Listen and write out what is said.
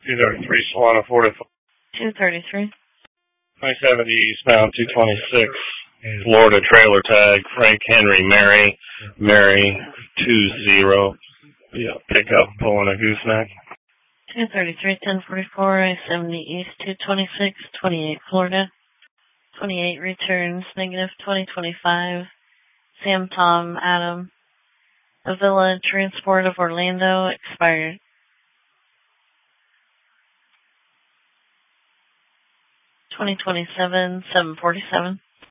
233 Solana 45. 233. 570 eastbound 226. Florida trailer tag, Frank Henry, Mary 20. Yeah, pickup pulling a gooseneck. 233, 1044, I-70 East, 226, 28 Florida. 28 returns, negative 2025. Sam, Tom, Adam. Avila Transport of Orlando, expired. 2027, 747.